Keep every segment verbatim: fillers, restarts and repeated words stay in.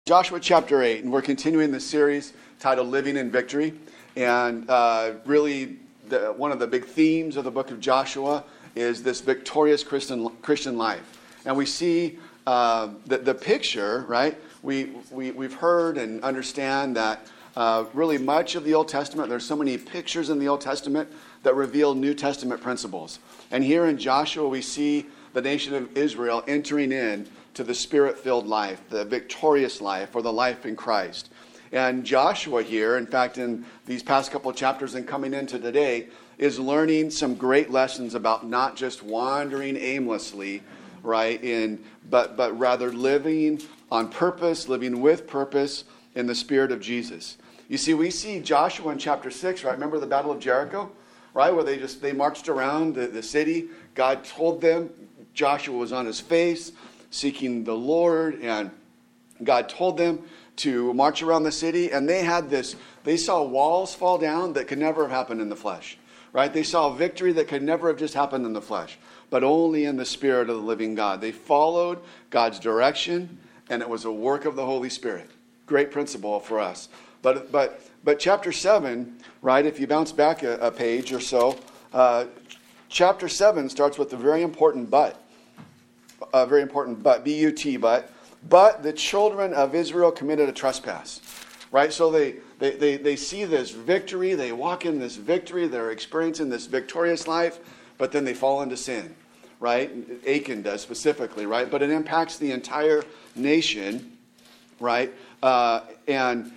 Joshua chapter eight, and we're continuing the series titled Living in Victory. And uh, really, the, one of the big themes of the book of Joshua is this victorious Christian Christian life. And we see uh, the, the picture, right? We, we, we've heard and understand that uh, really much of the Old Testament, there's so many pictures in the Old Testament that reveal New Testament principles. And here in Joshua, we see the nation of Israel entering in to the Spirit-filled life, the victorious life, or the life in Christ. And Joshua here, in fact, in these past couple of chapters and coming into today, is learning some great lessons about not just wandering aimlessly, right, in, but, but rather living on purpose, living with purpose in the Spirit of Jesus. You see, we see Joshua in chapter six, right? Remember the Battle of Jericho, right, where they just they marched around the, the city. God told them, Joshua was on his face, seeking the Lord, and God told them to march around the city, and they had this, they saw walls fall down that could never have happened in the flesh, right? They saw victory that could never have just happened in the flesh, but only in the Spirit of the living God. They followed God's direction, and it was a work of the Holy Spirit. Great principle for us. But but but chapter seven, right, if you bounce back a, a page or so, uh, chapter seven starts with a very important but. A very important but, B U T, but. But the children of Israel committed a trespass, right? So they, they, they, they see this victory, they walk in this victory, they're experiencing this victorious life, but then they fall into sin, right? Achan does specifically, right? But it impacts the entire nation, right? Uh, and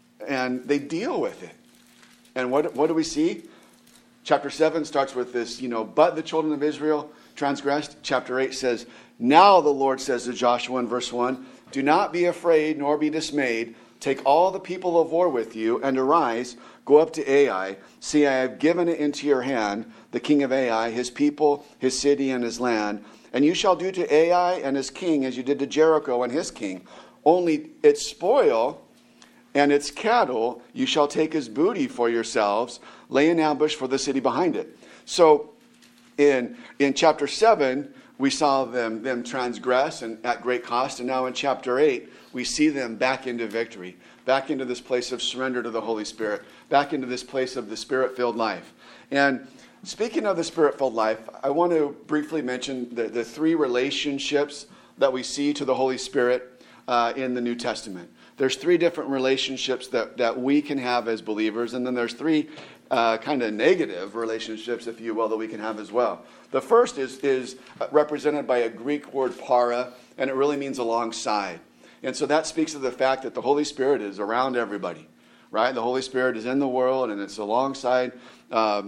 and they deal with it. And what what do we see? Chapter seven starts with this, you know, but the children of Israel transgressed. Chapter eight says, now the Lord says to Joshua in verse one, do not be afraid nor be dismayed. Take all the people of war with you and arise, go up to Ai. See, I have given it into your hand, the king of Ai, his people, his city, and his land. And you shall do to Ai and his king as you did to Jericho and his king. Only its spoil and its cattle you shall take as booty for yourselves. Lay an ambush for the city behind it. So in, in chapter seven, we saw them, them transgress and at great cost. And now in chapter eight, we see them back into victory, back into this place of surrender to the Holy Spirit, back into this place of the Spirit-filled life. And speaking of the Spirit-filled life, I want to briefly mention the, the three relationships that we see to the Holy Spirit uh, in the New Testament. There's three different relationships that, that we can have as believers, and then there's three uh, kind of negative relationships, if you will, that we can have as well. The first is, is represented by a Greek word para, and it really means alongside. And so that speaks of the fact that the Holy Spirit is around everybody, right? The Holy Spirit is in the world, and it's alongside um,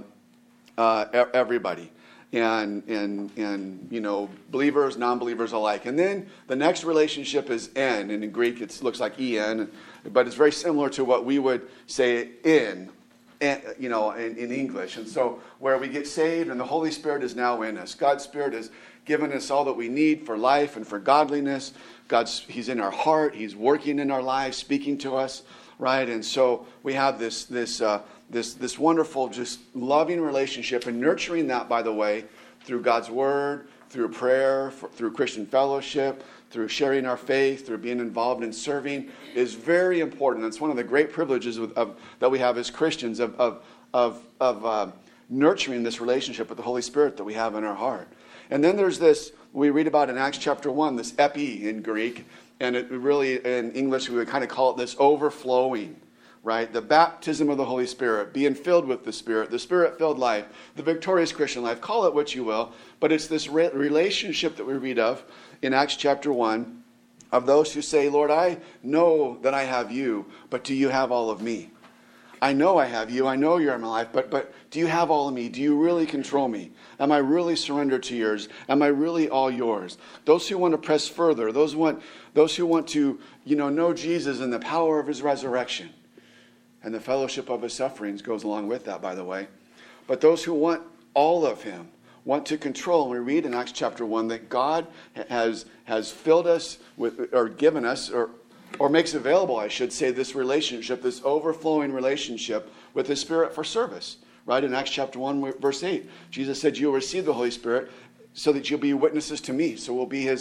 uh, everybody. And, and, and, you know, believers, non-believers alike. And then the next relationship is en. And in Greek, it looks like en, but it's very similar to what we would say in, you know, in, in English. And so where we get saved and the Holy Spirit is now in us. God's Spirit has given us all that we need for life and for godliness. God's, He's in our heart. He's working in our lives, speaking to us, right? And so we have this, this, uh, This this wonderful, just loving relationship, and nurturing that, by the way, through God's Word, through prayer, for, through Christian fellowship, through sharing our faith, through being involved in serving, is very important. It's one of the great privileges of, of, that we have as Christians of of of, of uh, nurturing this relationship with the Holy Spirit that we have in our heart. And then there's this we read about in Acts chapter one, this epi in Greek, and it really in English we would kind of call it this overflowing. Right? The baptism of the Holy Spirit, being filled with the Spirit, the Spirit-filled life, the victorious Christian life, call it what you will, but it's this re- relationship that we read of in Acts chapter one of those who say, Lord, I know that I have you, but do you have all of me? I know I have you, I know you're in my life, but but do you have all of me? Do you really control me? Am I really surrendered to yours? Am I really all yours? Those who want to press further, those want those who want to, you know, know Jesus and the power of his resurrection. And the fellowship of his sufferings goes along with that, by the way. But those who want all of him, want to control, we read in Acts chapter one that God has has filled us with, or given us, or or makes available, I should say, this relationship, this overflowing relationship with the Spirit for service. Right? In Acts chapter one, verse eight, Jesus said, you'll receive the Holy Spirit so that you'll be witnesses to me. So we'll be his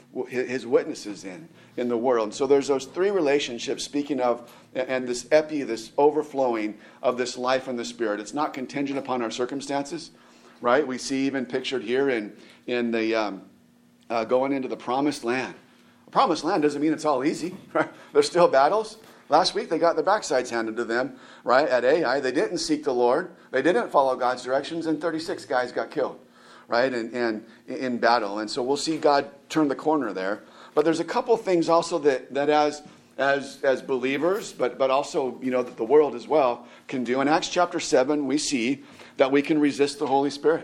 his witnesses in, in the world. And so there's those three relationships, speaking of, and this epi, this overflowing of this life in the Spirit. It's not contingent upon our circumstances, right? We see even pictured here in, in the um, uh, going into the promised land. The promised land doesn't mean it's all easy, right? There's still battles. Last week they got their backsides handed to them, right, at Ai. They didn't seek the Lord. They didn't follow God's directions, and thirty-six guys got killed, right, and, and in battle. And so we'll see God turn the corner there. But there's a couple things also that, that as as as believers, but but also, you know, that the world as well can do. In Acts chapter seven, we see that we can resist the Holy Spirit,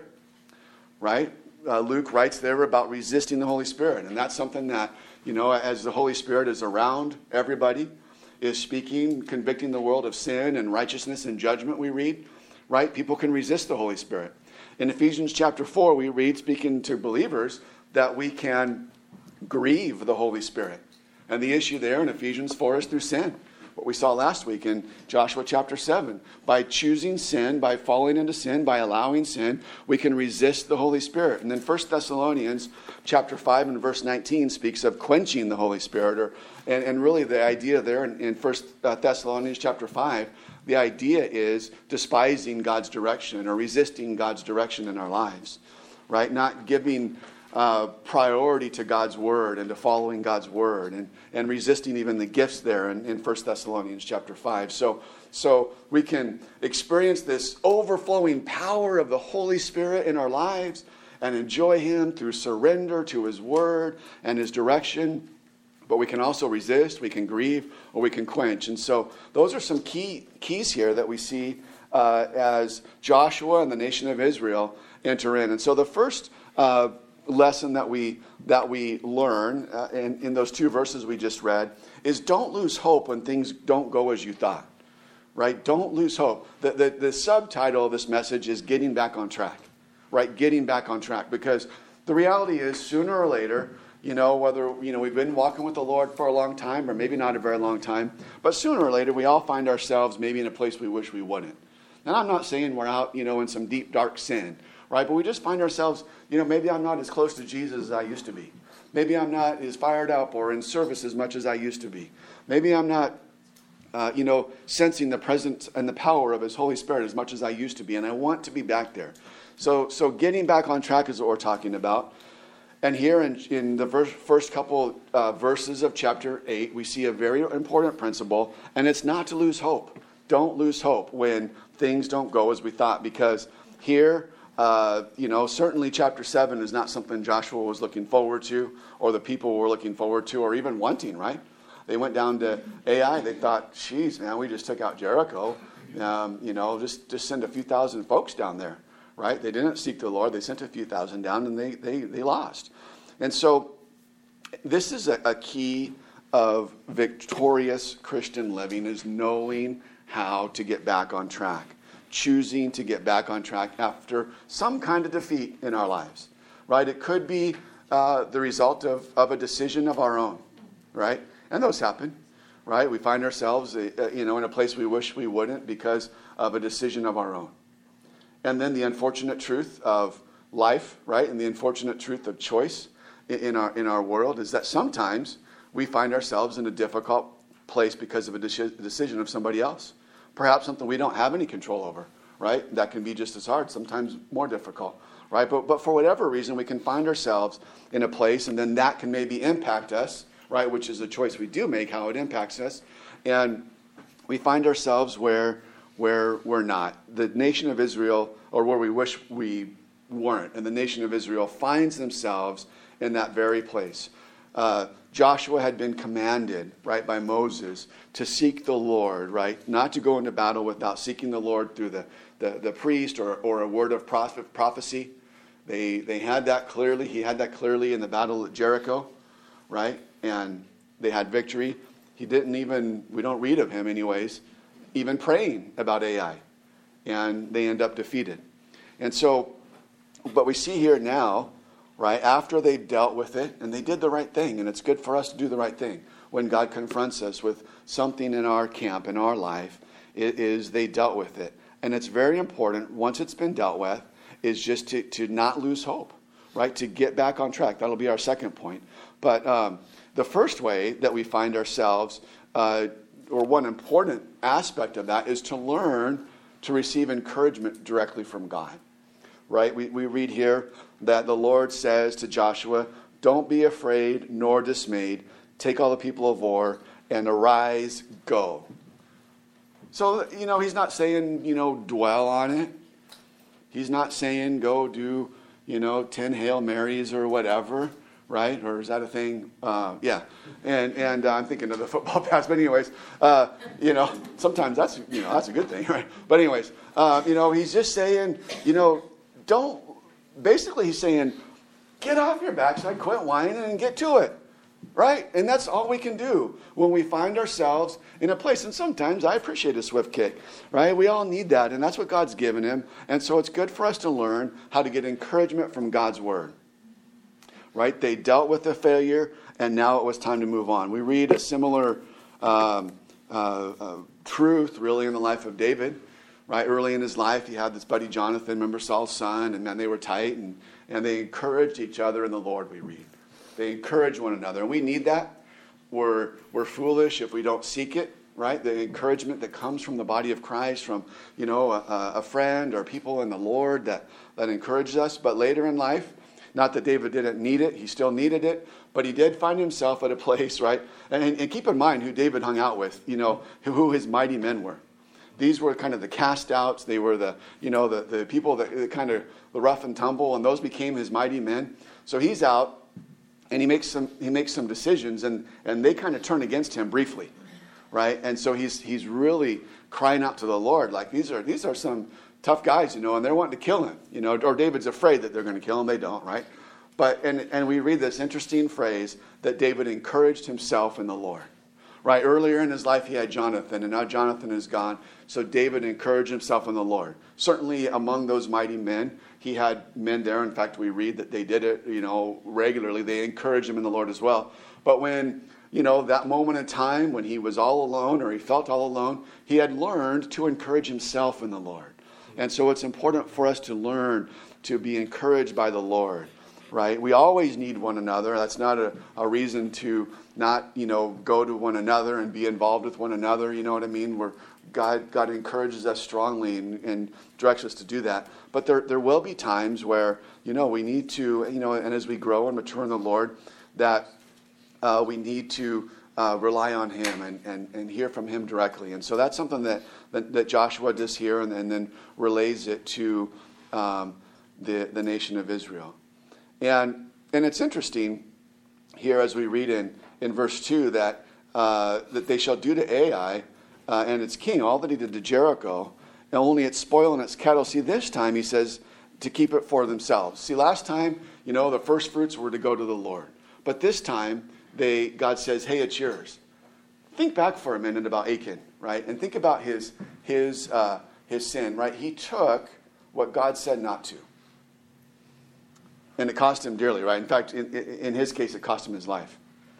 right? Uh, Luke writes there about resisting the Holy Spirit. And that's something that, you know, as the Holy Spirit is around everybody, is speaking, convicting the world of sin and righteousness and judgment, we read, right? People can resist the Holy Spirit. In Ephesians chapter four, we read, speaking to believers, that we can grieve the Holy Spirit. And the issue there in Ephesians four is through sin. What we saw last week in Joshua chapter seven. By choosing sin, by falling into sin, by allowing sin, we can resist the Holy Spirit. And then First Thessalonians chapter five and verse nineteen speaks of quenching the Holy Spirit. Or, and, and really the idea there in, in First Thessalonians chapter five, the idea is despising God's direction or resisting God's direction in our lives. Right? Not giving Uh, priority to God's word and to following God's word, and, and resisting even the gifts there in, in First Thessalonians chapter five. So, so we can experience this overflowing power of the Holy Spirit in our lives and enjoy Him through surrender to His word and His direction. But we can also resist, we can grieve, or we can quench. And so those are some key keys here that we see uh, as Joshua and the nation of Israel enter in. And so the first uh, lesson that we that we learn uh, in, in those two verses we just read is don't lose hope when things don't go as you thought, right? Don't lose hope. The, the, the subtitle of this message is Getting Back on Track, right? Getting back on track, because the reality is sooner or later, you know, whether, you know, we've been walking with the Lord for a long time or maybe not a very long time, but sooner or later we all find ourselves maybe in a place we wish we wouldn't. And I'm not saying we're out, you know, in some deep, dark sin, right? But we just find ourselves, you know, maybe I'm not as close to Jesus as I used to be. Maybe I'm not as fired up or in service as much as I used to be. Maybe I'm not, uh, you know, sensing the presence and the power of His Holy Spirit as much as I used to be. And I want to be back there. So so getting back on track is what we're talking about. And here in, in the verse, first couple uh, verses of chapter eight, we see a very important principle. And it's not to lose hope. Don't lose hope when things don't go as we thought. Because here, Uh, you know, certainly chapter seven is not something Joshua was looking forward to, or the people were looking forward to, or even wanting, right? They went down to Ai. They thought, geez, man, we just took out Jericho. Um, you know, just, just send a few thousand folks down there, right? They didn't seek the Lord. They sent a few thousand down, and they, they, they lost. And so this is a, a key of victorious Christian living, is knowing how to get back on track. Choosing to get back on track after some kind of defeat in our lives, right? It could be uh, the result of, of a decision of our own, right? And those happen, right? We find ourselves, uh, you know, in a place we wish we wouldn't because of a decision of our own. And then the unfortunate truth of life, right? And the unfortunate truth of choice in, in our in our world is that sometimes we find ourselves in a difficult place because of a de- decision of somebody else. Perhaps something we don't have any control over, right? That can be just as hard, sometimes more difficult, right? But but for whatever reason, we can find ourselves in a place, and then that can maybe impact us, right? Which is a choice we do make, how it impacts us. And we find ourselves where, where we're not. The nation of Israel, or where we wish we weren't, and the nation of Israel finds themselves in that very place. Uh, Joshua had been commanded, right, by Moses to seek the Lord, right? Not to go into battle without seeking the Lord through the, the, the priest or, or a word of prophet, prophecy. They they had that clearly. He had that clearly in the battle at Jericho, right? And they had victory. He didn't even, we don't read of him anyways, even praying about Ai. And they end up defeated. And so, but we see here now, right, after they dealt with it, and they did the right thing, and it's good for us to do the right thing. When God confronts us with something in our camp, in our life, it is they dealt with it. And it's very important, once it's been dealt with, is just to, to not lose hope, right, to get back on track. That'll be our second point. But um, the first way that we find ourselves, uh, or one important aspect of that, is to learn to receive encouragement directly from God, right? We, we read here that the Lord says to Joshua, don't be afraid nor dismayed. Take all the people of war and arise, go. So, you know, he's not saying, you know, dwell on it. He's not saying go do, you know, ten Hail Marys or whatever, right? Or is that a thing? Uh, yeah. And and uh, I'm thinking of the football pass. But anyways, uh, you know, sometimes that's, you know, that's a good thing, right? But anyways, uh, you know, he's just saying, you know, don't, basically he's saying, get off your backside, quit whining, and get to it. Right? And that's all we can do when we find ourselves in a place. And sometimes I appreciate a swift kick, right? We all need that, and that's what God's given him. And so it's good for us to learn how to get encouragement from God's word. Right? They dealt with the failure, and now it was time to move on. We read a similar um, uh, uh, truth, really, in the life of David. Right? Early in his life, he had this buddy Jonathan, remember Saul's son, and man, they were tight, and, and they encouraged each other in the Lord, we read. They encourage one another, and we need that. We're, we're foolish if we don't seek it, right? The encouragement that comes from the body of Christ, from, you know, a, a friend or people in the Lord that, that encourages us. But later in life, not that David didn't need it, he still needed it, but he did find himself at a place, right? And, and keep in mind who David hung out with, you know, who his mighty men were. These were kind of the cast outs. They were the, you know, the, the people that, that kind of the rough and tumble, and those became his mighty men. So he's out. And he makes some he makes some decisions, and, and they kind of turn against him briefly, right? And so he's he's really crying out to the Lord, like these are these are some tough guys, you know, and they're wanting to kill him, you know. Or David's afraid that they're going to kill him. They don't, right? But and and we read this interesting phrase that David encouraged himself in the Lord, right? Earlier in his life he had Jonathan, and now Jonathan is gone. So David encouraged himself in the Lord. Certainly among those mighty men, he had men there. In fact, we read that they did it, you know, regularly. They encouraged him in the Lord as well. But when, you know, that moment in time when he was all alone or he felt all alone, he had learned to encourage himself in the Lord. And so it's important for us to learn to be encouraged by the Lord, right? We always need one another. That's not a, a reason to not, you know, go to one another and be involved with one another. You know what I mean? We're God, God encourages us strongly and, and directs us to do that. But there, there will be times where, you know, we need to, you know, and as we grow and mature in the Lord, that uh, we need to uh, rely on him and, and, and hear from him directly. And so that's something that, that, that Joshua does here and, and then relays it to um, the, the nation of Israel. And and it's interesting here as we read in, in verse two that, uh, that they shall do to Ai, Uh, and its king, all that he did to Jericho, and only its spoil and its cattle. See, this time he says to keep it for themselves. See, last time, you know, the first fruits were to go to the Lord. But this time, they God says, hey, it's yours. Think back for a minute about Achan, right? And think about his, his, uh, his sin, right? He took what God said not to. And it cost him dearly, right? In fact, in, in his case, it cost him his life.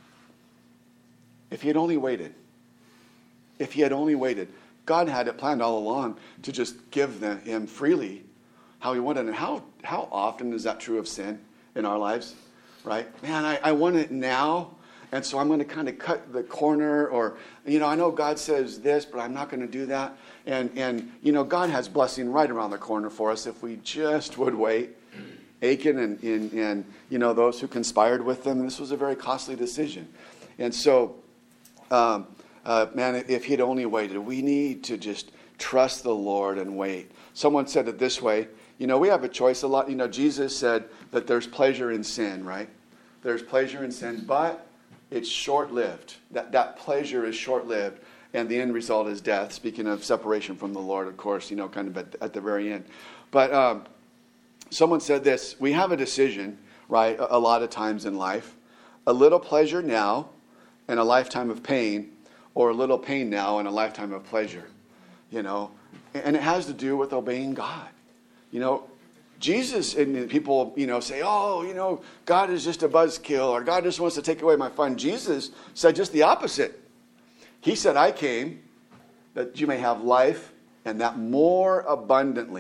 If he had only waited, If he had only waited, God had it planned all along to just give them, him freely how he wanted. And how, how often is that true of sin in our lives, right? Man, I, I want it now, and so I'm going to kind of cut the corner. Or, you know, I know God says this, but I'm not going to do that. And, and you know, God has blessing right around the corner for us if we just would wait. Achan and, and, and you know, those who conspired with them, this was a very costly decision. And so... Um, Uh, man, if he'd only waited, we need to just trust the Lord and wait. Someone said it this way, you know, we have a choice a lot. You know, Jesus said that there's pleasure in sin, right? There's pleasure in sin, but it's short-lived. That, that pleasure is short-lived, and the end result is death. Speaking of separation from the Lord, of course, you know, kind of at, at the very end. But um, someone said this, we have a decision, right, a, a lot of times in life. A little pleasure now and a lifetime of pain, or a little pain now and a lifetime of pleasure, you know. And it has to do with obeying God. You know, Jesus, and people, you know, say, oh, you know, God is just a buzzkill, or God just wants to take away my fun. Jesus said just the opposite. He said, I came that you may have life, and that more abundantly.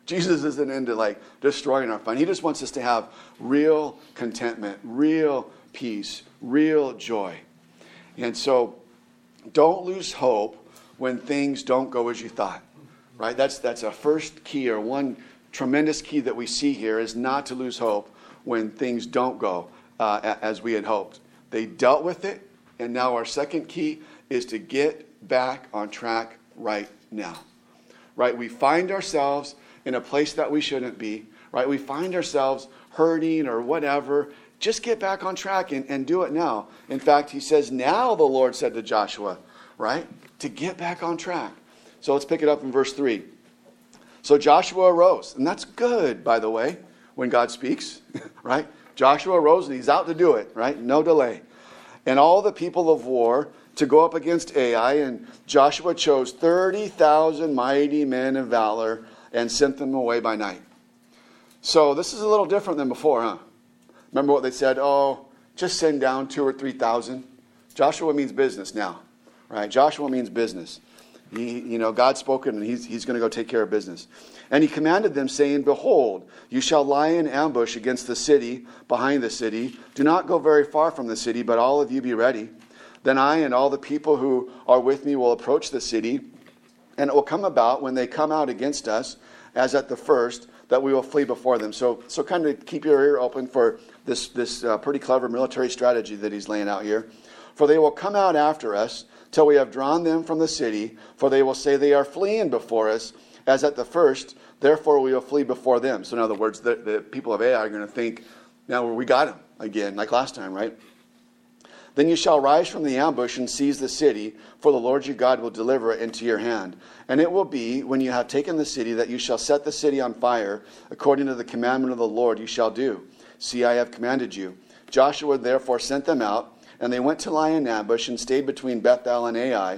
Jesus isn't into like destroying our fun. He just wants us to have real contentment, real peace, real joy. And so don't lose hope when things don't go as you thought, right? That's that's a first key, or one tremendous key that we see here, is not to lose hope when things don't go uh, as we had hoped. They dealt with it, and now our second key is to get back on track right now, right? We find ourselves in a place that we shouldn't be, right? We find ourselves hurting or whatever. Just get back on track and, and do it now. In fact, he says, now the Lord said to Joshua, right, to get back on track. So let's pick it up in verse three. So Joshua arose, and that's good, by the way, when God speaks, right? Joshua arose, and he's out to do it, right? No delay. And all the people of war to go up against Ai, and Joshua chose thirty thousand mighty men of valor and sent them away by night. So this is a little different than before, huh? Remember what they said? Oh, just send down two or three thousand. Joshua means business now, right? Joshua means business. He, you know, God's spoken, and he's, he's going to go take care of business. And he commanded them, saying, behold, you shall lie in ambush against the city, behind the city. Do not go very far from the city, but all of you be ready. Then I and all the people who are with me will approach the city, and it will come about when they come out against us, as at the first, that we will flee before them. So, so kind of keep your ear open for this, this uh, pretty clever military strategy that he's laying out here. For they will come out after us till we have drawn them from the city, for they will say they are fleeing before us, as at the first, therefore we will flee before them. So in other words, the, the people of Ai are going to think, now we got them again, like last time, right? Then you shall rise from the ambush and seize the city, for the Lord your God will deliver it into your hand. And it will be, when you have taken the city, that you shall set the city on fire, according to the commandment of the Lord you shall do. See, I have commanded you. Joshua therefore sent them out, and they went to lie in ambush and stayed between Bethel and Ai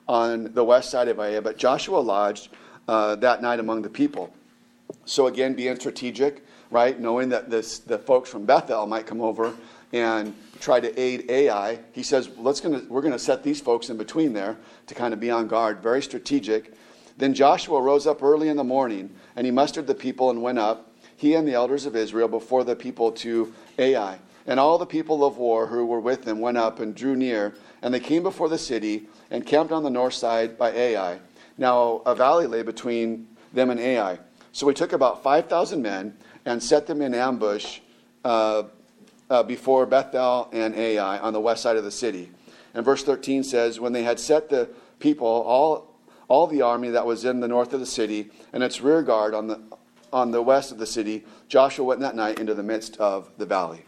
on the west side of Ai. But Joshua lodged uh, that night among the people. So again, being strategic, right? Knowing that this, the folks from Bethel might come over and try to aid Ai. He says, Let's gonna, we're going to set these folks in between there to kind of be on guard. Very strategic. Then Joshua rose up early in the morning, and he mustered the people and went up, he and the elders of Israel, before the people to Ai. And all the people of war who were with them went up and drew near, and they came before the city and camped on the north side by Ai. Now a valley lay between them and Ai. So we took about five thousand men and set them in ambush uh, uh, before Bethel and Ai on the west side of the city. And verse thirteen says, when they had set the people, all all the army that was in the north of the city and its rear guard on the on the west of the city, Joshua went that night into the midst of the valley.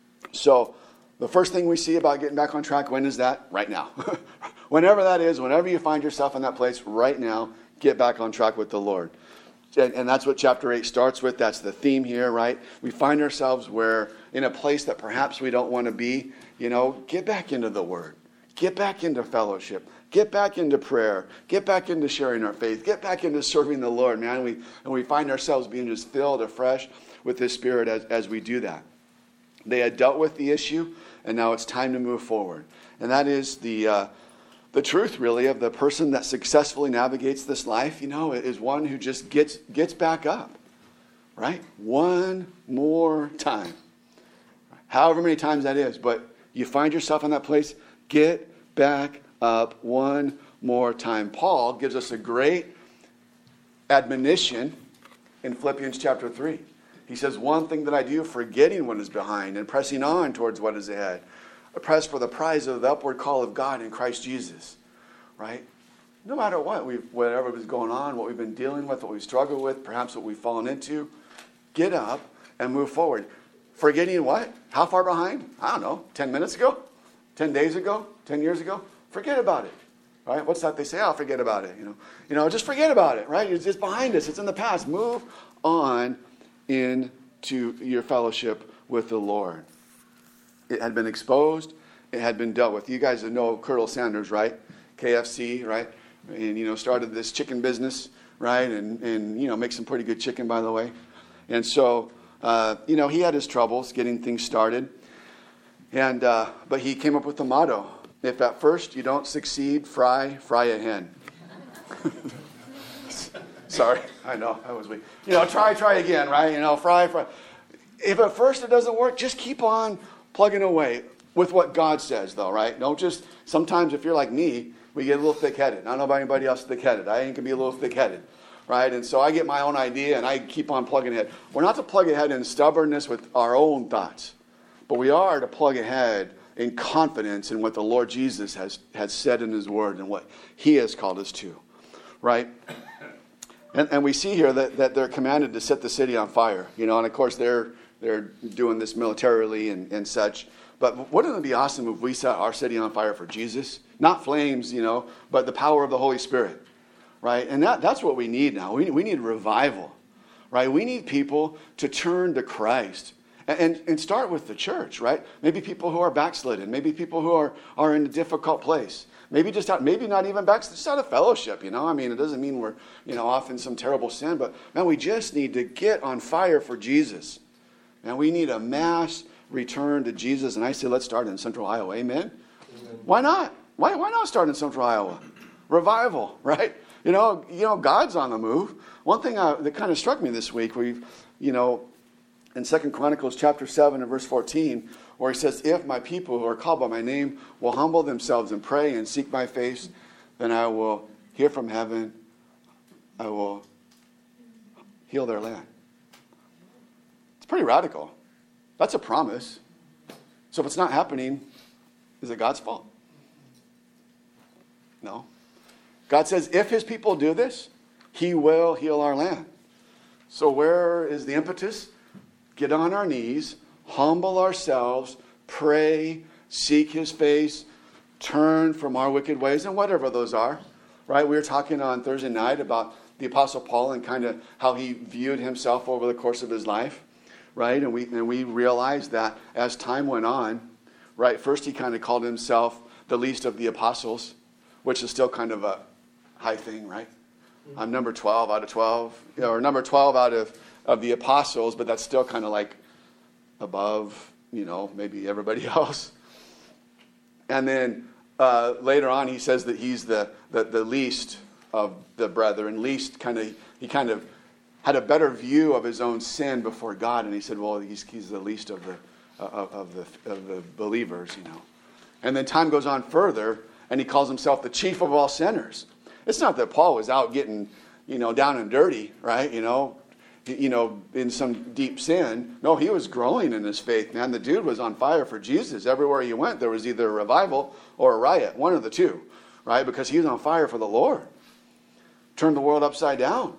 So the first thing we see about getting back on track, when is that? Right now. Whenever that is, whenever you find yourself in that place, right now, get back on track with the Lord. And, and that's what chapter eight starts with. That's the theme here, right? We find ourselves where in a place that perhaps we don't want to be. You know, get back into the Word. Get back into fellowship. Get back into prayer. Get back into sharing our faith. Get back into serving the Lord, man. And we, and we find ourselves being just filled afresh with His Spirit as, as we do that. They had dealt with the issue, and now it's time to move forward. And that is the uh, the truth, really, of the person that successfully navigates this life, you know, is one who just gets gets back up, right? One more time. However many times that is, but you find yourself in that place, get back up one more time. Paul gives us a great admonition in Philippians chapter three. He says, one thing that I do, forgetting what is behind and pressing on towards what is ahead. I press for the prize of the upward call of God in Christ Jesus. Right? No matter what, we've, whatever is going on, what we've been dealing with, what we've struggled with, perhaps what we've fallen into, get up and move forward. Forgetting what? How far behind? I don't know. Ten minutes ago? Ten days ago? Ten years ago? Forget about it. Right? What's that they say? I'll forget about it. You know, you know, just forget about it. Right? It's just behind us. It's in the past. Move on into your fellowship with the Lord. It had been exposed. It had been dealt with. You guys know Colonel Sanders, right? K F C, right? And, you know, started this chicken business, right? And, and you know, makes some pretty good chicken, by the way. And so, uh, you know, he had his troubles getting things started. And uh, but he came up with the motto, if at first you don't succeed, fry, fry a hen. Sorry, I know, I was weak. You know, try, try again, right? You know, fry, fry. If at first it doesn't work, just keep on plugging away with what God says, though, right? Don't just, sometimes if you're like me, we get a little thick-headed. I don't know about anybody else thick-headed. I ain't can be a little thick-headed, right? And so I get my own idea, and I keep on plugging ahead. We're not to plug ahead in stubbornness with our own thoughts, but we are to plug ahead in confidence in what the Lord Jesus has, has said in his word and what he has called us to, right? And, and we see here that, that they're commanded to set the city on fire, you know, and of course they're they're doing this militarily and, and such. But wouldn't it be awesome if we set our city on fire for Jesus? Not flames, you know, but the power of the Holy Spirit, right? And that, that's what we need now. We, we need revival, right? We need people to turn to Christ. And, and start with the church, right? Maybe people who are backslidden. Maybe people who are, are in a difficult place. Maybe just out, maybe not even backslidden, just out of fellowship, you know? I mean, it doesn't mean we're, you know, off in some terrible sin, but man, we just need to get on fire for Jesus. And we need a mass return to Jesus. And I say, let's start in Central Iowa. Amen? Amen. Why not? Why, why not start in Central Iowa? Revival, right? You know, you know, God's on the move. One thing I, that kind of struck me this week, we've, you know, in Second Chronicles chapter seven and verse fourteen, where he says, if my people who are called by my name will humble themselves and pray and seek my face, then I will hear from heaven. I will heal their land. It's pretty radical. That's a promise. So if it's not happening, is it God's fault? No. God says if his people do this, he will heal our land. So where is the impetus? Get on our knees, humble ourselves, pray, seek his face, turn from our wicked ways, and whatever those are. Right? We were talking on Thursday night about the Apostle Paul and kind of how he viewed himself over the course of his life. Right? And we and we realized that as time went on, right, first he kind of called himself the least of the apostles, which is still kind of a high thing, right? I'm number twelve out of twelve, you know, or number twelve out of, of the apostles, but that's still kind of like above, you know, maybe everybody else. And then uh, later on, he says that he's the, the, the least of the brethren, least kind of, he kind of had a better view of his own sin before God, and he said, well, he's, he's the least of the, uh, of the of the believers, you know. And then time goes on further, and he calls himself the chief of all sinners. It's not that Paul was out getting, you know, down and dirty, right? You know, you know, in some deep sin. No, he was growing in his faith, man. The dude was on fire for Jesus. Everywhere he went, there was either a revival or a riot, one of the two, right? Because he was on fire for the Lord. Turned the world upside down.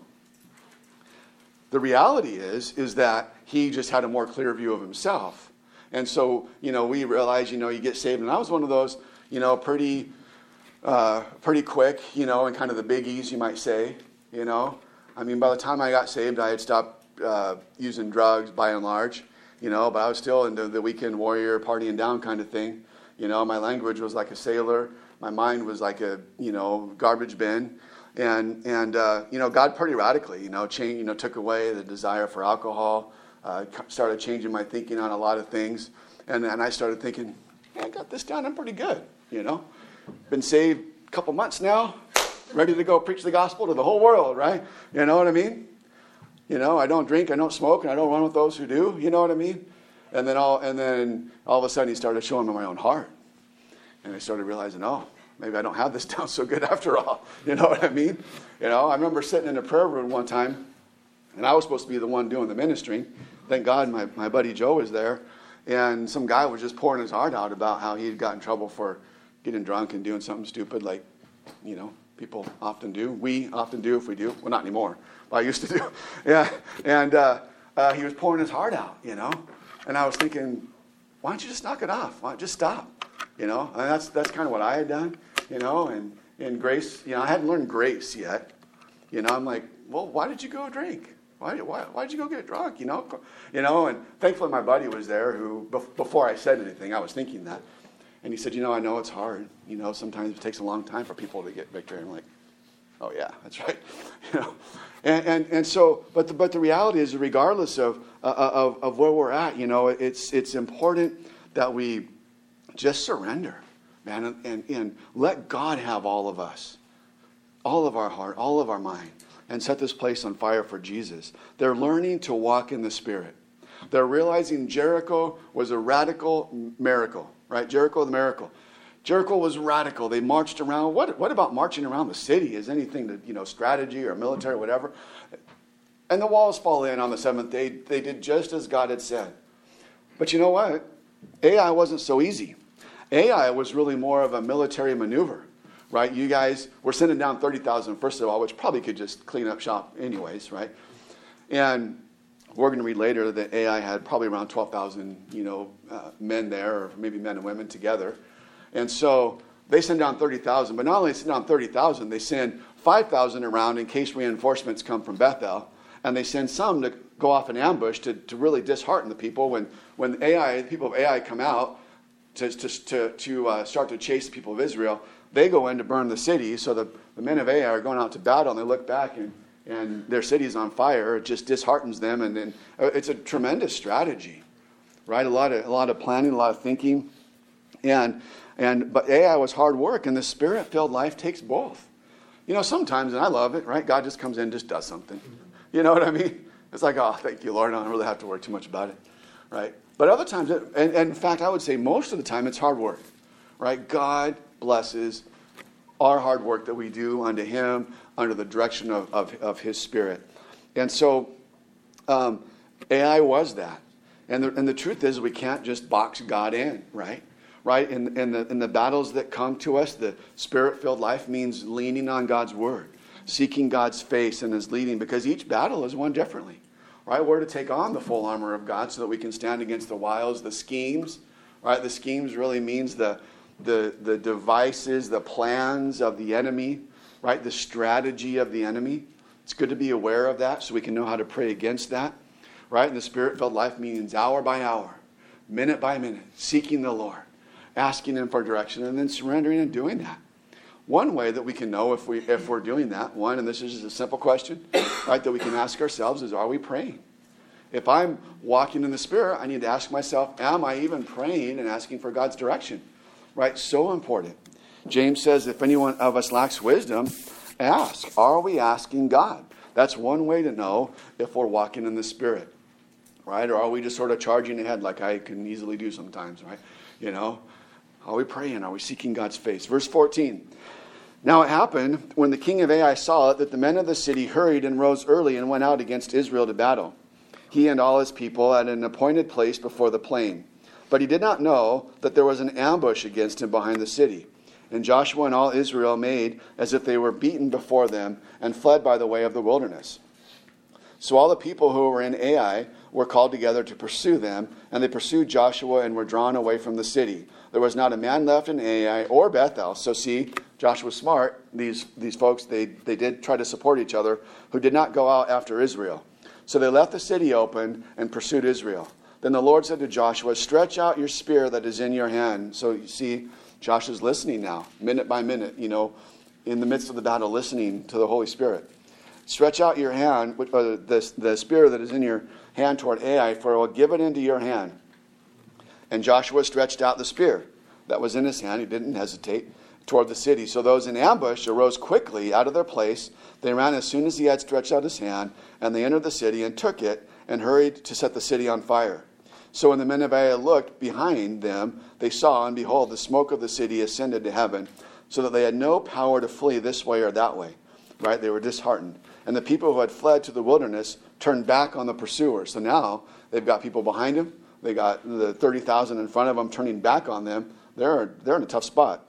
The reality is, is that he just had a more clear view of himself. And so, you know, we realize, you know, you get saved. And I was one of those, you know, pretty... Uh, pretty quick, you know, and kind of the biggies, you might say, you know. I mean, by the time I got saved, I had stopped uh, using drugs by and large, you know, but I was still into the weekend warrior, partying down kind of thing. You know, my language was like a sailor. My mind was like a, you know, garbage bin. And, and uh, you know, God pretty radically, you know, changed, you know, took away the desire for alcohol, uh, started changing my thinking on a lot of things. And, and I started thinking, hey, I got this down. I'm pretty good, you know. Been saved a couple months now, ready to go preach the gospel to the whole world, right? You know what I mean? You know, I don't drink, I don't smoke, and I don't run with those who do. You know what I mean? And then all, and then all of a sudden, he started showing me my own heart, and I started realizing, oh, maybe I don't have this down so good after all. You know what I mean? You know, I remember sitting in a prayer room one time, and I was supposed to be the one doing the ministry. Thank God, my my buddy Joe was there, and some guy was just pouring his heart out about how he had got in trouble for getting drunk and doing something stupid like, you know, people often do. We often do if we do. Well, not anymore, but I used to do. Yeah. And uh, uh, he was pouring his heart out, you know. And I was thinking, why don't you just knock it off? Why don't you just stop? You know, and that's that's kind of what I had done, you know. And, and grace, you know, I hadn't learned grace yet. You know, I'm like, well, why did you go drink? Why, why, why did you go get drunk, you know? You know, and thankfully my buddy was there who, before I said anything, I was thinking that. And he said, you know, I know it's hard. You know, sometimes it takes a long time for people to get victory. I'm like, oh, yeah, that's right. You know, and and, and so, but the, but the reality is, regardless of, uh, of of where we're at, you know, it's it's important that we just surrender, man, and, and, and let God have all of us, all of our heart, all of our mind. and set this place on fire for Jesus. They're learning to walk in the Spirit. They're realizing Jericho was a radical miracle, right? Jericho the miracle. Jericho was radical. They marched around. What, what about marching around the city? Is anything to, you know, strategy or military or whatever? And the walls fall in on the seventh day. They did just as God had said. But you know what? Ai wasn't so easy. Ai was really more of a military maneuver, right? You guys were sending down thirty thousand, first of all, which probably could just clean up shop anyways, right? And we're going to read later that Ai had probably around twelve thousand, you know, uh, men there, or maybe men and women together. And so they send down thirty thousand, but not only send down thirty thousand, they send five thousand around in case reinforcements come from Bethel. And they send some to go off in ambush to, to really dishearten the people. When when Ai, the people of Ai come out to, to, to, to uh, start to chase the people of Israel, they go in to burn the city. So the, the men of Ai are going out to battle, and they look back, and, and their city is on fire. It just disheartens them. And, and it's a tremendous strategy, right? A lot of, a lot of planning, a lot of thinking. And, and but Ai was hard work, and the Spirit-filled life takes both. You know, sometimes, and I love it, right? God just comes in and just does something. You know what I mean? It's like, oh, thank you, Lord. I don't really have to worry too much about it, right? But other times, it, and, and in fact, I would say most of the time it's hard work, right? God blesses our hard work that we do unto Him, under the direction of, of, of His Spirit. And so um, Ai was that. And the, and the truth is we can't just box God in, right? Right? In, in, the, in the battles that come to us, the Spirit-filled life means leaning on God's Word, seeking God's face and His leading, because each battle is won differently, right? We're to take on the full armor of God so that we can stand against the wiles, the schemes, right? The schemes really means the, the, the devices, the plans of the enemy, right? The strategy of the enemy. It's good to be aware of that so we can know how to pray against that, right? And the Spirit-filled life means hour by hour, minute by minute, seeking the Lord, asking Him for direction, and then surrendering and doing that. One way that we can know if, we, if we're doing that, one, and this is just a simple question, right, that we can ask ourselves is, are we praying? If I'm walking in the Spirit, I need to ask myself, am I even praying and asking for God's direction? Right? So important. James says, if anyone of us lacks wisdom, ask. Are we asking God? That's one way to know if we're walking in the Spirit. Right? Or are we just sort of charging ahead like I can easily do sometimes, right? You know? Are we praying? Are we seeking God's face? Verse fourteen. Now it happened, when the king of Ai saw it, that the men of the city hurried and rose early and went out against Israel to battle, he and all his people, at an appointed place before the plain. But he did not know that there was an ambush against him behind the city. And Joshua and all Israel made as if they were beaten before them, and fled by the way of the wilderness. So all the people who were in Ai were called together to pursue them, and they pursued Joshua and were drawn away from the city. There was not a man left in Ai or Bethel. So see, Joshua's smart. These, these folks, they, they did try to support each other, who did not go out after Israel. So they left the city open and pursued Israel. Then the Lord said to Joshua, stretch out your spear that is in your hand. So you see, Joshua's listening now, minute by minute, you know, in the midst of the battle, listening to the Holy Spirit. Stretch out your hand, uh, the, the spear that is in your hand toward Ai, for I will give it into your hand. And Joshua stretched out the spear that was in his hand. He didn't hesitate, toward the city. So those in ambush arose quickly out of their place. They ran as soon as he had stretched out his hand, and they entered the city and took it and hurried to set the city on fire. So when the men of Ai looked behind them, they saw, and behold, the smoke of the city ascended to heaven, so that they had no power to flee this way or that way. Right? They were disheartened. And the people who had fled to the wilderness turned back on the pursuers. So now they've got people behind them. They got the thirty thousand in front of them turning back on them. They're, they're in a tough spot.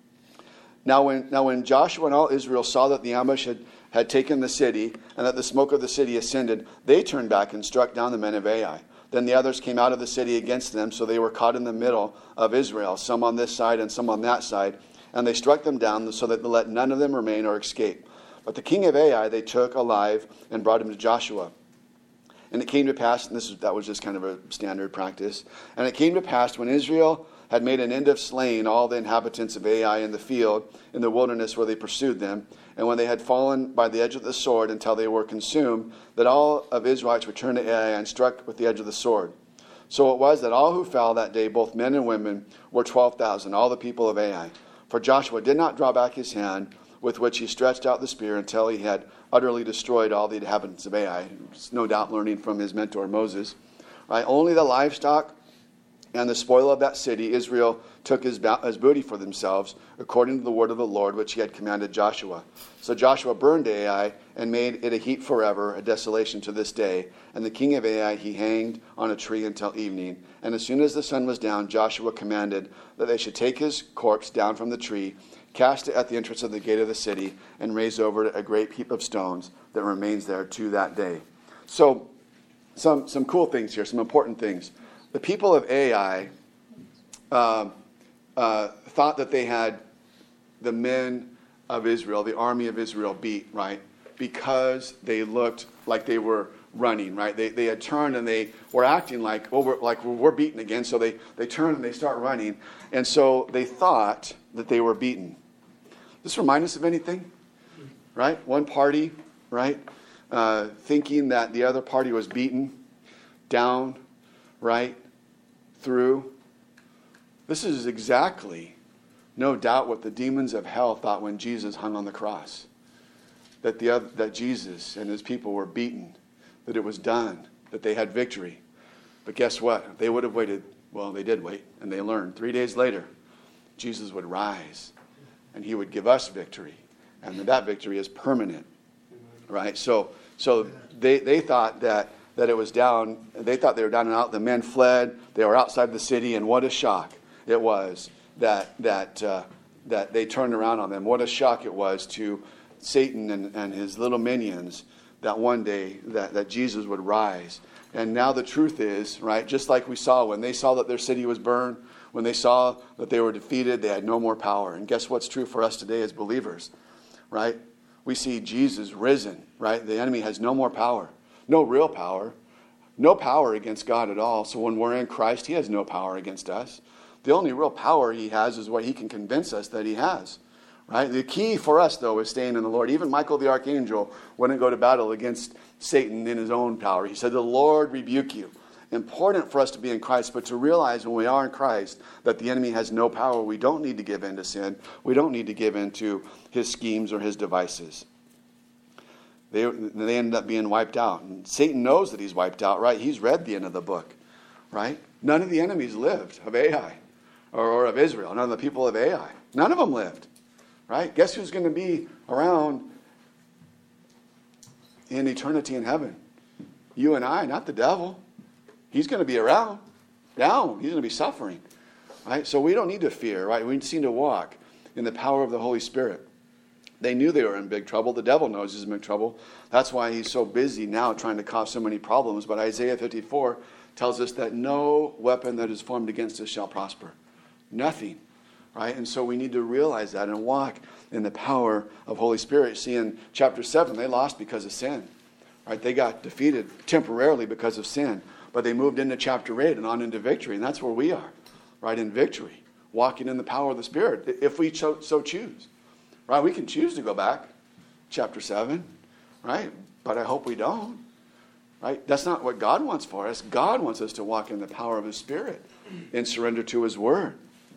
Now when, now when Joshua and all Israel saw that the ambush had, had taken the city, and that the smoke of the city ascended, they turned back and struck down the men of Ai. Then the others came out of the city against them, so they were caught in the middle of Israel, some on this side and some on that side. And they struck them down so that they let none of them remain or escape. But the king of Ai they took alive and brought him to Joshua. And it came to pass, and this is, that was just kind of a standard practice, and it came to pass when Israel had made an end of slaying all the inhabitants of Ai in the field, in the wilderness where they pursued them, and when they had fallen by the edge of the sword until they were consumed, that all of Israelites returned to Ai and struck with the edge of the sword. So it was that all who fell that day, both men and women, were twelve thousand, all the people of Ai. For Joshua did not draw back his hand, with which he stretched out the spear until he had utterly destroyed all the inhabitants of Ai. No doubt learning from his mentor Moses. Right? Only the livestock and the spoil of that city Israel took as, as booty for themselves, according to the word of the Lord, which he had commanded Joshua. So Joshua burned Ai and made it a heap forever, a desolation to this day. And the king of Ai he hanged on a tree until evening. And as soon as the sun was down, Joshua commanded that they should take his corpse down from the tree, cast it at the entrance of the gate of the city, and raise over it a great heap of stones that remains there to that day. So some, some cool things here, some important things. The people of Ai uh, uh, thought that they had the men of Israel, the army of Israel beat, right? Because they looked like they were running, right? They they had turned and they were acting like, oh, we're, like we're beaten again. So they, they turn and they start running. And so they thought that they were beaten. Does this remind us of anything? Right? One party, right? Uh, thinking that the other party was beaten down, right? Through. This is exactly, no doubt, what the demons of hell thought when Jesus hung on the cross. That the other, that Jesus and his people were beaten, that it was done, that they had victory. But guess what? They would have waited. Well, they did wait, and they learned. Three days later, Jesus would rise, and he would give us victory, and that victory is permanent, right? So, so they they thought that that it was down. They thought they were down and out. The men fled. They were outside the city, and what a shock it was that that uh, that they turned around on them. What a shock it was to Satan and, and his little minions that one day that, that Jesus would rise. And now the truth is, right, just like we saw when they saw that their city was burned, when they saw that they were defeated, they had no more power. And guess what's true for us today as believers, right? We see Jesus risen, right? The enemy has no more power, no real power, no power against God at all. So when we're in Christ, he has no power against us. The only real power he has is what he can convince us that he has. Right? The key for us, though, is staying in the Lord. Even Michael the archangel wouldn't go to battle against Satan in his own power. He said, the Lord rebuke you. Important for us to be in Christ, but to realize when we are in Christ that the enemy has no power. We don't need to give in to sin. We don't need to give in to his schemes or his devices. They, they ended up being wiped out. And Satan knows that he's wiped out, right? He's read the end of the book, right? None of the enemies lived of Ai or, or of Israel. None of the people of Ai. None of them lived. Right? Guess who's going to be around in eternity in heaven? You and I, not the devil. He's going to be around. Down. He's going to be suffering. Right? So we don't need to fear. Right? We just need to walk in the power of the Holy Spirit. They knew they were in big trouble. The devil knows he's in big trouble. That's why he's so busy now trying to cause so many problems. But Isaiah fifty-four tells us that no weapon that is formed against us shall prosper. Nothing. Right? And so we need to realize that and walk in the power of Holy Spirit. See, in chapter seven, they lost because of sin. Right? They got defeated temporarily because of sin. But they moved into chapter eight and on into victory. And that's where we are. Right? In victory. Walking in the power of the Spirit. If we so, so choose. Right? We can choose to go back. Chapter seven. Right? But I hope we don't. Right? That's not what God wants for us. God wants us to walk in the power of his Spirit. And surrender to his word.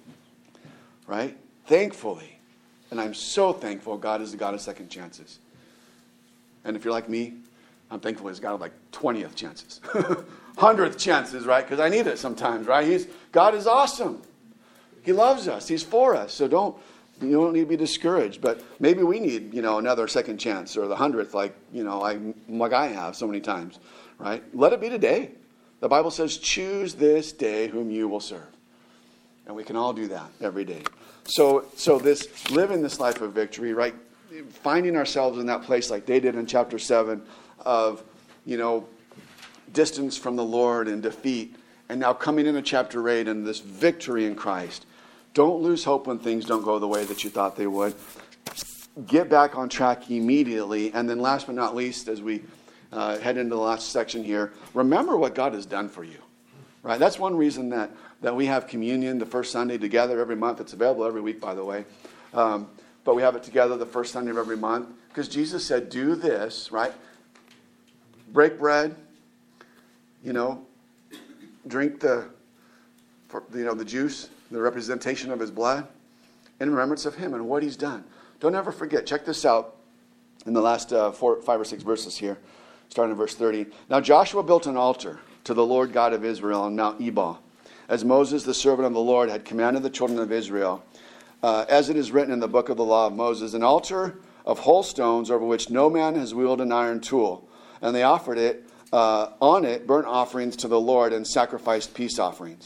Right? Thankfully, and I'm so thankful God is the God of second chances. And if you're like me, I'm thankful he's God of like twentieth chances. hundredth chances, right? Because I need it sometimes, right? He's God is awesome. He loves us. He's for us. So don't you don't need to be discouraged. But maybe we need, you know, another second chance or the hundredth, like, you know, like, like I have so many times. Right? Let it be today. The Bible says, choose this day whom you will serve. And we can all do that every day. So so this living this life of victory, right? Finding ourselves in that place like they did in chapter seven of, you know, distance from the Lord and defeat. And now coming into chapter eight and this victory in Christ. Don't lose hope when things don't go the way that you thought they would. Get back on track immediately. And then last but not least, as we uh, head into the last section here, remember what God has done for you. Right? That's one reason that that we have communion the first Sunday together every month. It's available every week, by the way. Um, but we have it together the first Sunday of every month. Because Jesus said, do this, right? Break bread, you know, drink the, you know, the juice, the representation of his blood, in remembrance of him and what he's done. Don't ever forget. Check this out in the last uh, four, five or six verses here, starting in verse thirty. Now Joshua built an altar to the Lord God of Israel on Mount Ebal, as Moses, the servant of the Lord, had commanded the children of Israel, uh, as it is written in the book of the law of Moses, an altar of whole stones over which no man has wielded an iron tool. And they offered it, uh, on it, burnt offerings to the Lord and sacrificed peace offerings.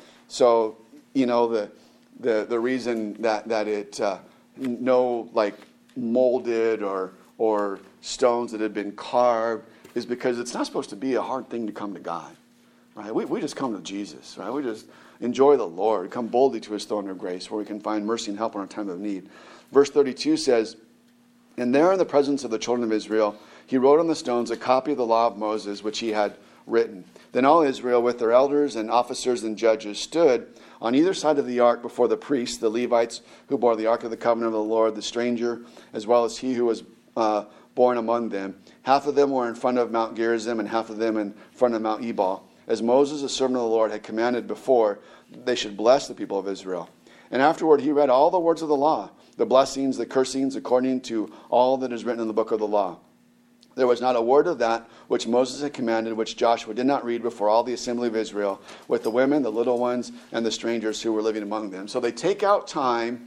So, you know, the the the reason that, that it, uh, no like molded or or stones that had been carved is because it's not supposed to be a hard thing to come to God, right? We we just come to Jesus, right? We just enjoy the Lord, come boldly to his throne of grace where we can find mercy and help in our time of need. Verse thirty-two says, and there in the presence of the children of Israel, he wrote on the stones a copy of the law of Moses, which he had written. Then all Israel, with their elders and officers and judges, stood on either side of the ark before the priests, the Levites, who bore the ark of the covenant of the Lord, the stranger, as well as he who was uh, born among them. Half of them were in front of Mount Gerizim, and half of them in front of Mount Ebal, as Moses, the servant of the Lord, had commanded before they should bless the people of Israel. And afterward he read all the words of the law, the blessings, the cursings, according to all that is written in the book of the law. There was not a word of that which Moses had commanded, which Joshua did not read before all the assembly of Israel, with the women, the little ones, and the strangers who were living among them. So they take out time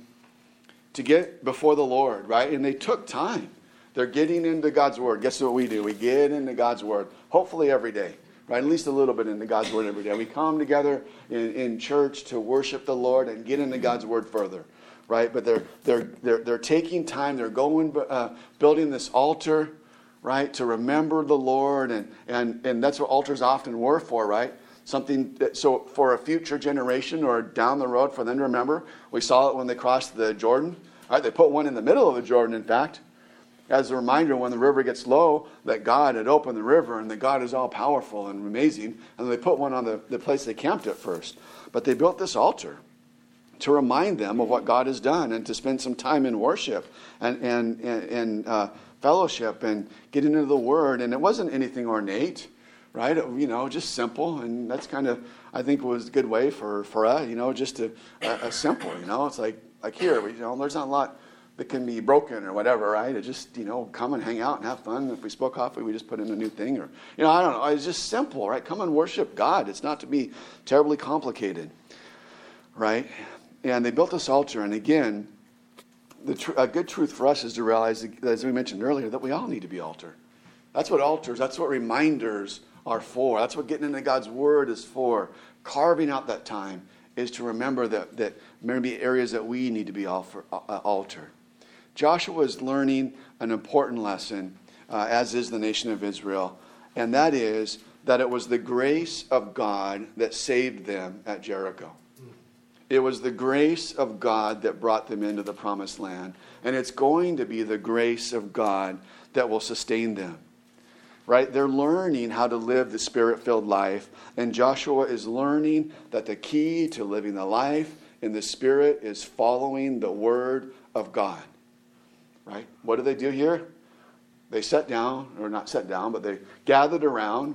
to get before the Lord, right? And they took time. They're getting into God's word. Guess what we do? We get into God's word, hopefully every day, right? At least a little bit into God's word every day. We come together in, in church to worship the Lord and get into God's word further, right? But they're they're they're they're taking time. They're going uh, building this altar, right, to remember the Lord, and, and, and that's what altars often were for, right? Something that, so for a future generation or down the road for them to remember. We saw it when they crossed the Jordan, right? They put one in the middle of the Jordan, in fact, as a reminder when the river gets low that God had opened the river and that God is all powerful and amazing. And they put one on the, the place they camped at first. But they built this altar to remind them of what God has done and to spend some time in worship and and and, and uh, fellowship and getting into the Word. And it wasn't anything ornate, right? It, you know, just simple. And that's kind of, I think, was a good way for, for us, you know, just to, uh, a simple, you know. It's like, like here, we, you know, there's not a lot that can be broken or whatever, right? It just, you know, come and hang out and have fun. If we spoke coffee, we just put in a new thing. Or, you know, I don't know. It's just simple, right? Come and worship God. It's not to be terribly complicated, right? And they built this altar. And again, the tr- a good truth for us is to realize, as we mentioned earlier, that we all need to be altered. That's what altars, that's what reminders are for. That's what getting into God's Word is for. Carving out that time is to remember that, that maybe areas that we need to be alter, uh, altered. Joshua is learning an important lesson, uh, as is the nation of Israel, and that is that it was the grace of God that saved them at Jericho. It was the grace of God that brought them into the promised land. And it's going to be the grace of God that will sustain them. Right? They're learning how to live the Spirit-filled life. And Joshua is learning that the key to living the life in the Spirit is following the Word of God. Right? What do they do here? They sat down, or not sat down, but they gathered around.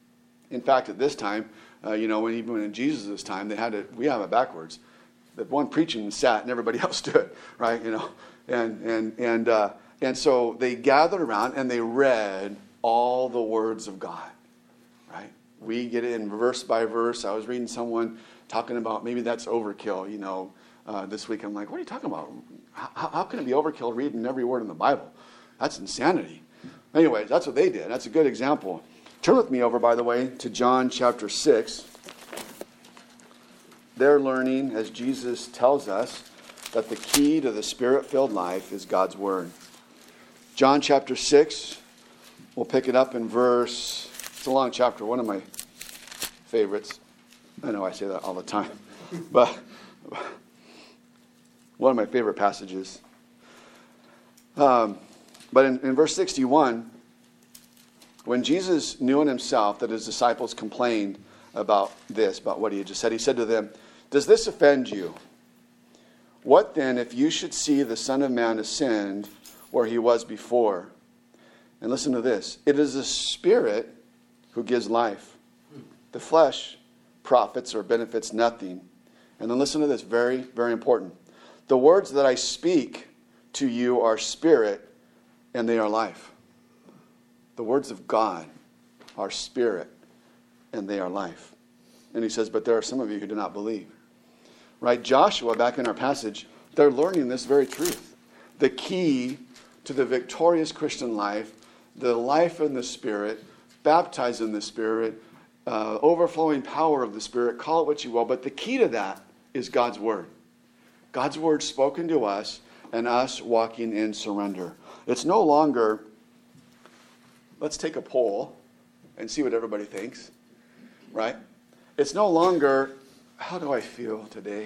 In fact, at this time, Uh, you know, when even in Jesus' time, they had it. We have it backwards. The one preaching sat and everybody else stood, right? You know, and and and uh, and so they gathered around and they read all the words of God, right? We get it in verse by verse. I was reading someone talking about maybe that's overkill. You know, uh, this week I'm like, what are you talking about? How, how can it be overkill reading every word in the Bible? That's insanity. Anyways, that's what they did. That's a good example. Turn with me over, by the way, to John chapter six. They're learning, as Jesus tells us, that the key to the Spirit-filled life is God's Word. John chapter six, we'll pick it up in verse, it's a long chapter, one of my favorites. I know I say that all the time, but one of my favorite passages. Um, but in, in verse sixty-one, when Jesus knew in himself that his disciples complained about this, about what he had just said, he said to them, "Does this offend you? What then if you should see the Son of Man ascend where he was before?" And listen to this. "It is the Spirit who gives life. The flesh profits or benefits nothing." And then listen to this, very, very important. "The words that I speak to you are spirit, and they are life. The words of God are spirit, and they are life. And he says, but there are some of you who do not believe. Right? Joshua, back in our passage, they're learning this very truth. The key to the victorious Christian life, the life in the Spirit, baptized in the Spirit, uh, overflowing power of the Spirit, call it what you will, but the key to that is God's Word. God's Word spoken to us and us walking in surrender. It's no longer, let's take a poll and see what everybody thinks, right? It's no longer, how do I feel today?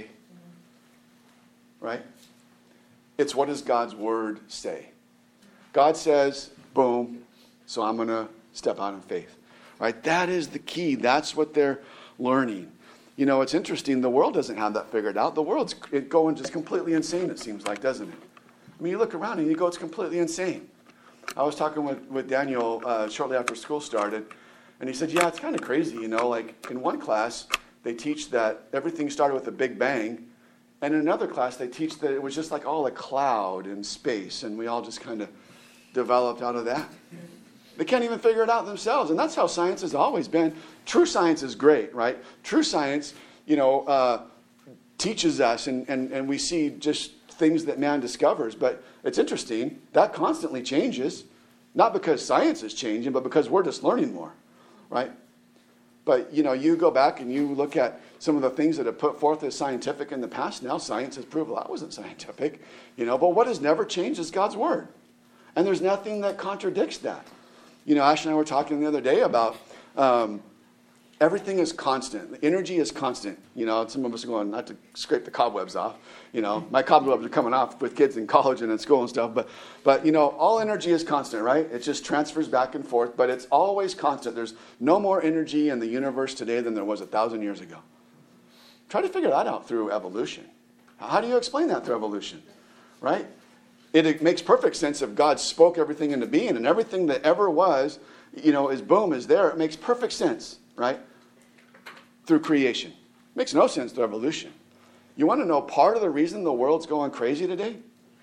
Right? It's what does God's Word say? God says, boom, so I'm going to step out in faith. Right? That is the key. That's what they're learning. You know, it's interesting. The world doesn't have that figured out. The world's going just completely insane, it seems like, doesn't it? I mean, you look around and you go, it's completely insane. I was talking with, with Daniel uh, shortly after school started, and he said, yeah, it's kind of crazy, you know, like in one class, they teach that everything started with a big bang, and in another class, they teach that it was just like all a cloud in space, and we all just kind of developed out of that. They can't even figure it out themselves, and that's how science has always been. True science is great, right? True science, you know, uh, teaches us, and, and, and we see just things that man discovers, but it's interesting, that constantly changes, not because science is changing, but because we're just learning more, right? But, you know, you go back and you look at some of the things that have put forth as scientific in the past. Now science has proved, well, that wasn't scientific, you know, but what has never changed is God's Word. And there's nothing that contradicts that. You know, Ash and I were talking the other day about um, everything is constant. The energy is constant. You know, some of us are going, not to scrape the cobwebs off. You know, my cobwebs are coming off with kids in college and in school and stuff. But, but you know, all energy is constant, right? It just transfers back and forth, but it's always constant. There's no more energy in the universe today than there was a thousand years ago. Try to figure that out through evolution. How do you explain that through evolution, right? It, it makes perfect sense if God spoke everything into being, and everything that ever was, you know, is boom, is there. It makes perfect sense, right? Through creation. Makes no sense through evolution. You want to know part of the reason the world's going crazy today?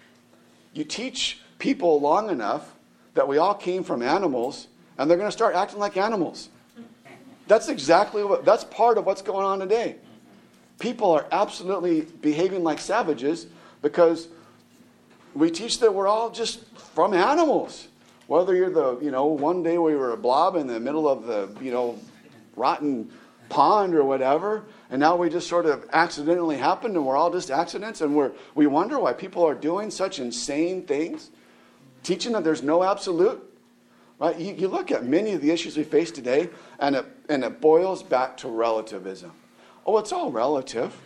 You teach people long enough that we all came from animals, and they're going to start acting like animals. That's exactly what, that's part of what's going on today. People are absolutely behaving like savages because we teach that we're all just from animals. Whether you're the, you know, one day we were a blob in the middle of the, you know, rotten pond or whatever, and now we just sort of accidentally happened and we're all just accidents, and we're we wonder why people are doing such insane things, teaching that there's no absolute. Right? You, you look at many of the issues we face today, and it, and it boils back to relativism. Oh, it's all relative.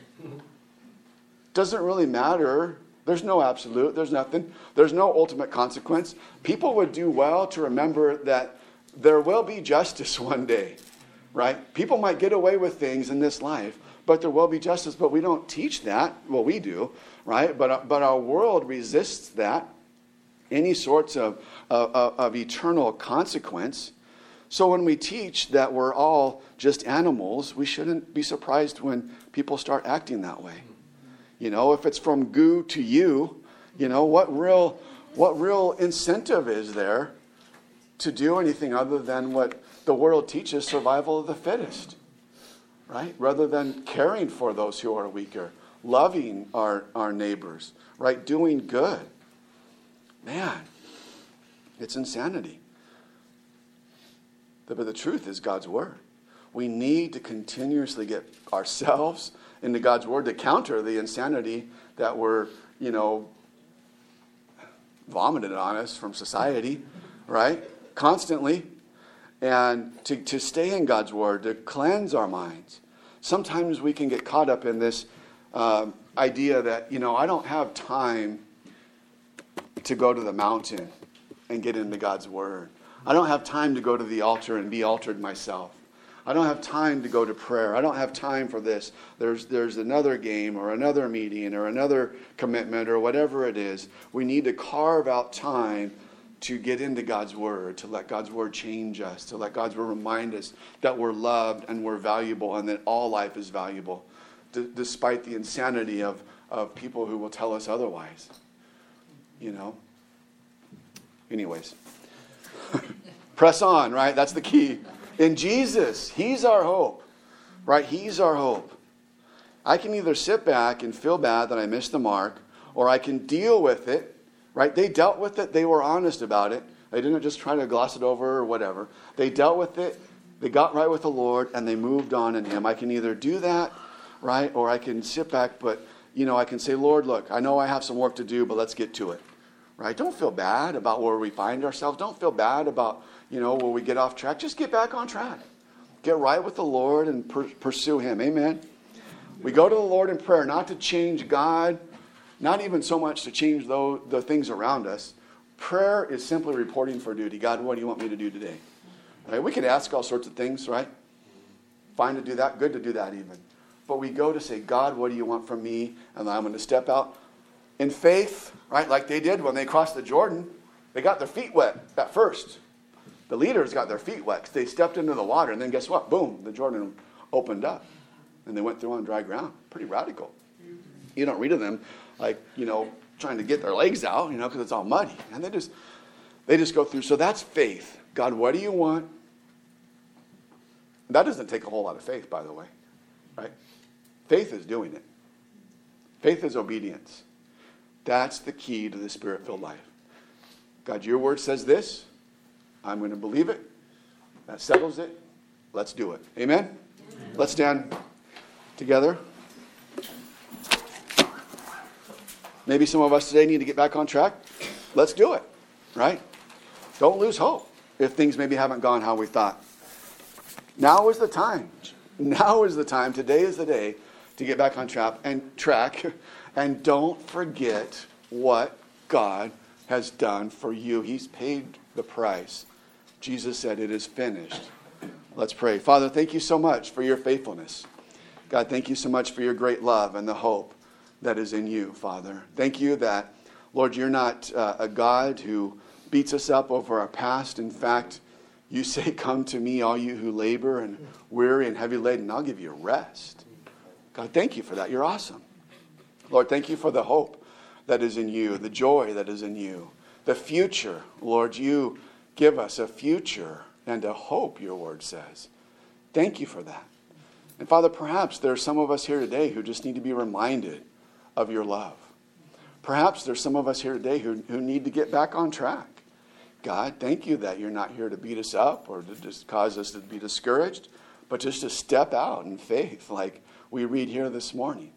Doesn't really matter. There's no absolute. There's nothing. There's no ultimate consequence. People would do well to remember that there will be justice one day, right? People might get away with things in this life, but there will be justice. But we don't teach that. Well, we do, right? But but our world resists that, any sorts of of, of eternal consequence. So when we teach that we're all just animals, we shouldn't be surprised when people start acting that way. You know, if it's from goo to you, you know, what real what real incentive is there to do anything other than what the world teaches, survival of the fittest, right? Rather than caring for those who are weaker, loving our, our neighbors, right? Doing good. Man, it's insanity. But the truth is God's Word. We need to continuously get ourselves into God's Word to counter the insanity that we're, you know, vomited on us from society, right? Constantly. And to, to stay in God's Word, to cleanse our minds. Sometimes we can get caught up in this uh, idea that, you know, I don't have time to go to the mountain and get into God's Word. I don't have time to go to the altar and be altered myself. I don't have time to go to prayer. I don't have time for this. There's there's another game or another meeting or another commitment or whatever it is. We need to carve out time to get into God's Word, to let God's Word change us, to let God's Word remind us that we're loved and we're valuable and that all life is valuable, d- despite the insanity of, of people who will tell us otherwise. you know. Anyways. Press on, right? That's the key. In Jesus, He's our hope, right? He's our hope. I can either sit back and feel bad that I missed the mark, or I can deal with it, right? They dealt with it. They were honest about it. They didn't just try to gloss it over or whatever. They dealt with it. They got right with the Lord, and they moved on in Him. I can either do that, right? Or I can sit back, but, you know, I can say, Lord, look, I know I have some work to do, but let's get to it, right? Don't feel bad about where we find ourselves. Don't feel bad about, you know, where we get off track. Just get back on track. Get right with the Lord and per- pursue Him. Amen? We go to the Lord in prayer, not to change God, not even so much to change the, the things around us. Prayer is simply reporting for duty. God, what do you want me to do today? Right? We can ask all sorts of things, right? Fine to do that, good to do that even. But we go to say, God, what do you want from me? And I'm going to step out in faith, right? Like they did when they crossed the Jordan. They got their feet wet at first. The leaders got their feet wet. They stepped into the water, and then guess what? Boom, the Jordan opened up. And they went through on dry ground. Pretty radical. You don't read of them like, you know, trying to get their legs out, you know, because it's all muddy. And they just, they just go through. So that's faith. God, what do you want? That doesn't take a whole lot of faith, by the way, right? Faith is doing it. Faith is obedience. That's the key to the Spirit-filled life. God, your word says this. I'm going to believe it. That settles it. Let's do it. Amen? Amen. Let's stand together. Maybe some of us today need to get back on track. Let's do it, right? Don't lose hope if things maybe haven't gone how we thought. Now is the time. Now is the time. Today is the day to get back on track and track. And don't forget what God has done for you. He's paid the price. Jesus said, it is finished. Let's pray. Father, thank you so much for your faithfulness. God, thank you so much for your great love and the hope that is in you, Father. Thank you that, Lord, you're not uh, a God who beats us up over our past. In fact, you say, come to me, all you who labor and weary and heavy laden, and I'll give you rest. God, thank you for that. You're awesome. Lord, thank you for the hope that is in you, the joy that is in you, the future. Lord, you give us a future and a hope, your word says. Thank you for that. And Father, perhaps there are some of us here today who just need to be reminded of your love. Perhaps there's some of us here today who, who need to get back on track. God, thank you that you're not here to beat us up or to just cause us to be discouraged, but just to step out in faith like we read here this morning.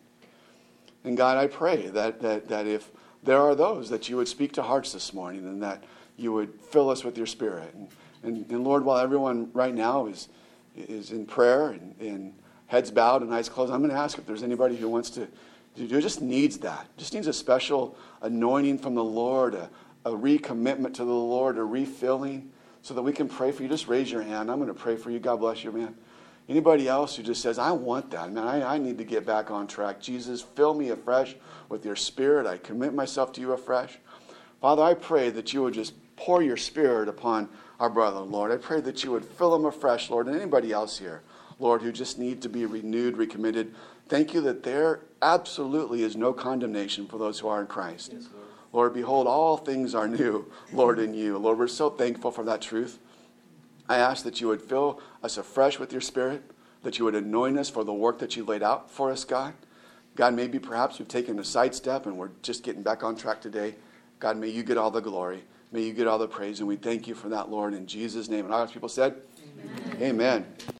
And God, I pray that, that, that if there are those that you would speak to hearts this morning and that you would fill us with your Spirit. And, and, and Lord, while everyone right now is, is in prayer and, and heads bowed and eyes closed, I'm going to ask if there's anybody who wants to, who just needs that, just needs a special anointing from the Lord, a, a recommitment to the Lord, a refilling, so that we can pray for you. Just raise your hand. I'm going to pray for you. God bless you, man. Anybody else who just says, I want that, man, I, I need to get back on track. Jesus, fill me afresh with your Spirit. I commit myself to you afresh. Father, I pray that you would just pour your Spirit upon our brother, Lord. I pray that you would fill him afresh, Lord, and anybody else here, Lord, who just need to be renewed, recommitted. Thank you that there absolutely is no condemnation for those who are in Christ. Yes, Lord. Lord, behold, all things are new, Lord, in you. Lord, we're so thankful for that truth. I ask that you would fill us afresh with your Spirit, that you would anoint us for the work that you laid out for us, God. God, maybe perhaps we've taken a sidestep and we're just getting back on track today. God, may you get all the glory. May you get all the praise. And we thank you for that, Lord, in Jesus' name. And all God's people said, amen. Amen.